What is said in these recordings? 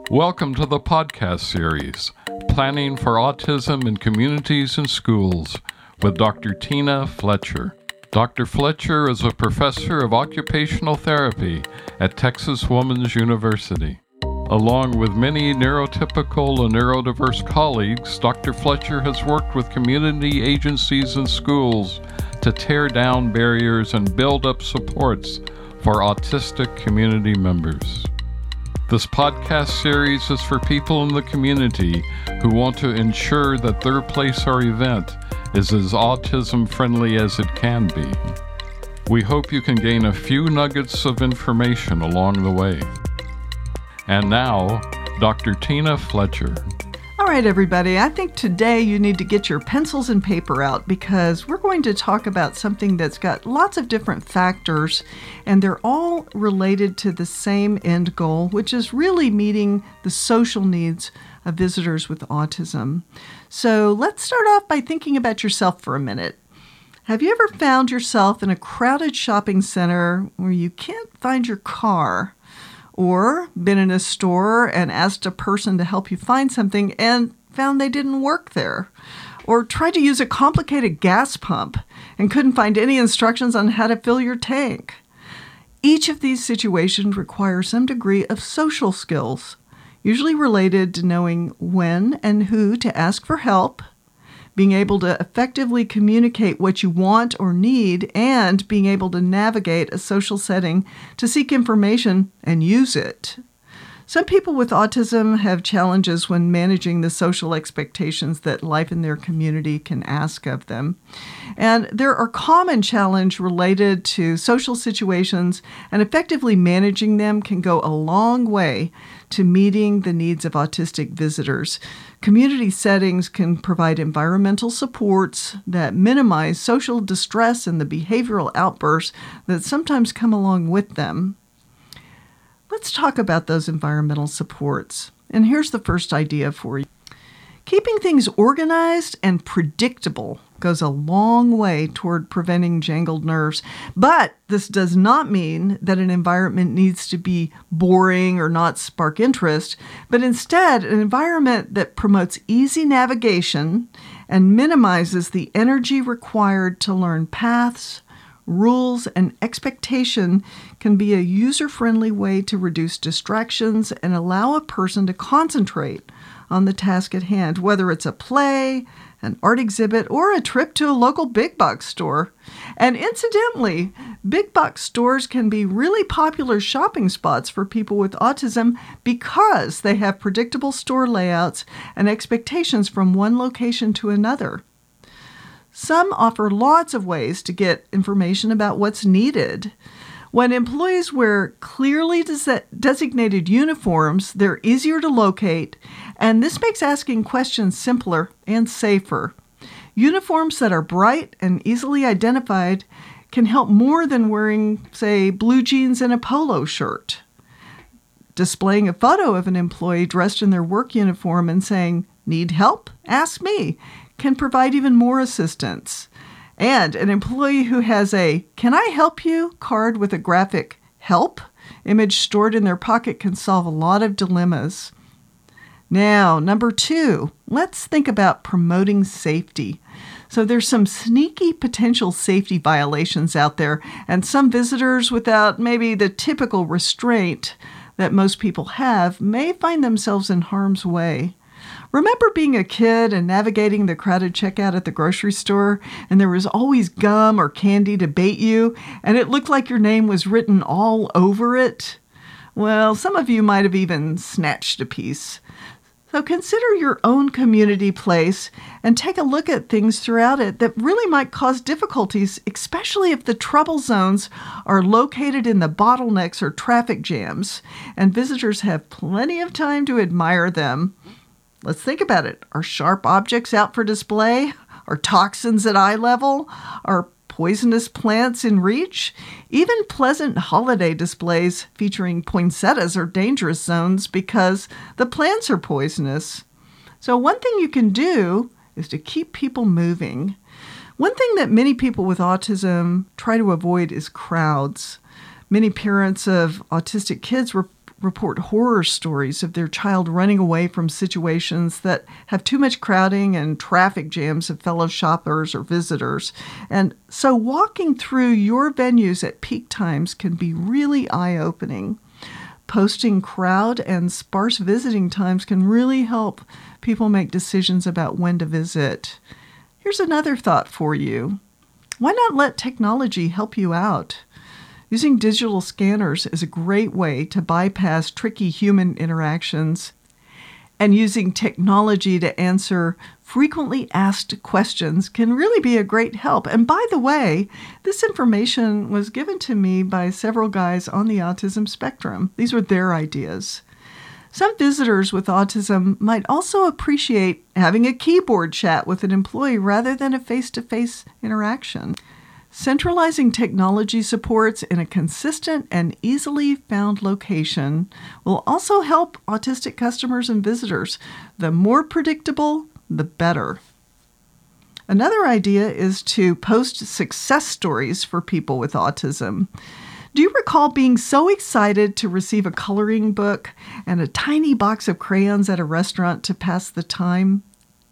Welcome to the podcast series, Planning for Autism in Communities and Schools, with Dr. Tina Fletcher. Dr. Fletcher is a professor of occupational therapy at Texas Woman's University. Along with many neurotypical and neurodiverse colleagues, Dr. Fletcher has worked with community agencies and schools to tear down barriers and build up supports for autistic community members. This podcast series is for people in the community who want to ensure that their place or event is as autism-friendly as it can be. We hope you can gain a few nuggets of information along the way. And now, Dr. Tina Fletcher. All right, everybody, I think today you need to get your pencils and paper out because we're going to talk about something that's got lots of different factors, and they're all related to the same end goal, which is really meeting the social needs of visitors with autism. So let's start off by thinking about yourself for a minute. Have you ever found yourself in a crowded shopping center where you can't find your car? Or been in a store and asked a person to help you find something and found they didn't work there? Or tried to use a complicated gas pump and couldn't find any instructions on how to fill your tank? Each of these situations require some degree of social skills, usually related to knowing when and who to ask for help, being able to effectively communicate what you want or need, and being able to navigate a social setting to seek information and use it. Some people with autism have challenges when managing the social expectations that life in their community can ask of them. And there are common challenges related to social situations, and effectively managing them can go a long way to meeting the needs of autistic visitors. Community settings can provide environmental supports that minimize social distress and the behavioral outbursts that sometimes come along with them. Let's talk about those environmental supports. And here's the first idea for you. Keeping things organized and predictable goes a long way toward preventing jangled nerves. But this does not mean that an environment needs to be boring or not spark interest, but instead an environment that promotes easy navigation and minimizes the energy required to learn paths, rules, and expectation can be a user-friendly way to reduce distractions and allow a person to concentrate on the task at hand, whether it's a play, an art exhibit, or a trip to a local big box store. And incidentally, big box stores can be really popular shopping spots for people with autism because they have predictable store layouts and expectations from one location to another. Some offer lots of ways to get information about what's needed. When employees wear clearly designated uniforms, they're easier to locate, and this makes asking questions simpler and safer. Uniforms that are bright and easily identified can help more than wearing, say, blue jeans and a polo shirt. Displaying a photo of an employee dressed in their work uniform and saying, "Need help? Ask me," can provide even more assistance. And an employee who has a "Can I help you?" card with a graphic "Help" image stored in their pocket can solve a lot of dilemmas. Now, number 2, let's think about promoting safety. So there's some sneaky potential safety violations out there, and some visitors without maybe the typical restraint that most people have may find themselves in harm's way. Remember being a kid and navigating the crowded checkout at the grocery store, and there was always gum or candy to bait you, and it looked like your name was written all over it? Well, some of you might have even snatched a piece. So consider your own community place and take a look at things throughout it that really might cause difficulties, especially if the trouble zones are located in the bottlenecks or traffic jams, and visitors have plenty of time to admire them. Let's think about it. Are sharp objects out for display? Are toxins at eye level? Are poisonous plants in reach? Even pleasant holiday displays featuring poinsettias are dangerous zones because the plants are poisonous. So one thing you can do is to keep people moving. One thing that many people with autism try to avoid is crowds. Many parents of autistic kids report horror stories of their child running away from situations that have too much crowding and traffic jams of fellow shoppers or visitors. And so walking through your venues at peak times can be really eye-opening. Posting crowd and sparse visiting times can really help people make decisions about when to visit. Here's another thought for you. Why not let technology help you out? Using digital scanners is a great way to bypass tricky human interactions, and using technology to answer frequently asked questions can really be a great help. And by the way, this information was given to me by several guys on the autism spectrum. These were their ideas. Some visitors with autism might also appreciate having a keyboard chat with an employee rather than a face-to-face interaction. Centralizing technology supports in a consistent and easily found location will also help autistic customers and visitors. The more predictable, the better. Another idea is to post success stories for people with autism. Do you recall being so excited to receive a coloring book and a tiny box of crayons at a restaurant to pass the time?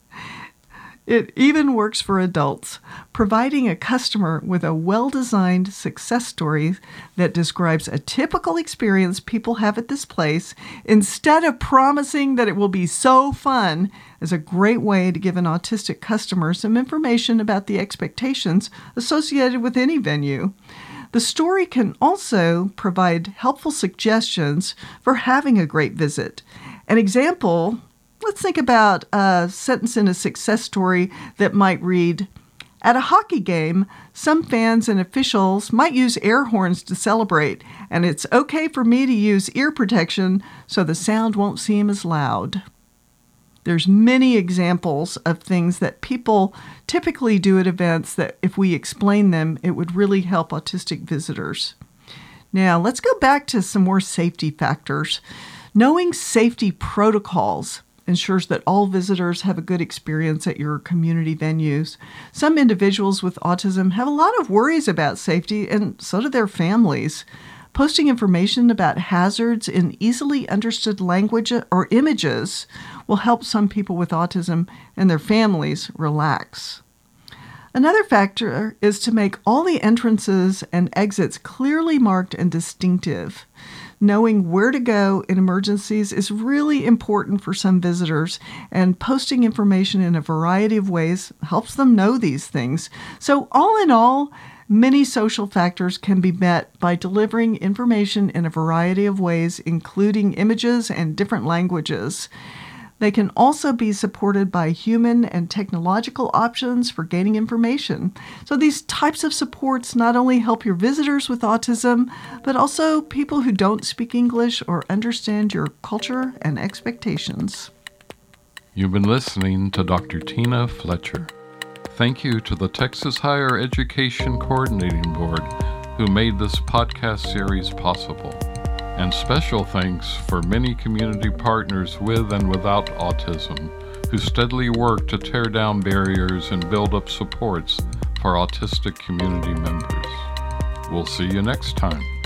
It even works for adults, providing a customer with a well-designed success story that describes a typical experience people have at this place, instead of promising that it will be so fun, is a great way to give an autistic customer some information about the expectations associated with any venue. The story can also provide helpful suggestions for having a great visit. An example, let's think about a sentence in a success story that might read, "At a hockey game, some fans and officials might use air horns to celebrate, and it's okay for me to use ear protection so the sound won't seem as loud." There's many examples of things that people typically do at events that if we explain them, it would really help autistic visitors. Now, let's go back to some more safety factors. Knowing safety protocols ensures that all visitors have a good experience at your community venues. Some individuals with autism have a lot of worries about safety, and so do their families. Posting information about hazards in easily understood language or images will help some people with autism and their families relax. Another factor is to make all the entrances and exits clearly marked and distinctive. Knowing where to go in emergencies is really important for some visitors, and posting information in a variety of ways helps them know these things. So all in all, many social factors can be met by delivering information in a variety of ways, including images and different languages. They can also be supported by human and technological options for gaining information. So these types of supports not only help your visitors with autism, but also people who don't speak English or understand your culture and expectations. You've been listening to Dr. Tina Fletcher. Thank you to the Texas Higher Education Coordinating Board who made this podcast series possible. And special thanks for many community partners with and without autism who steadily work to tear down barriers and build up supports for autistic community members. We'll see you next time.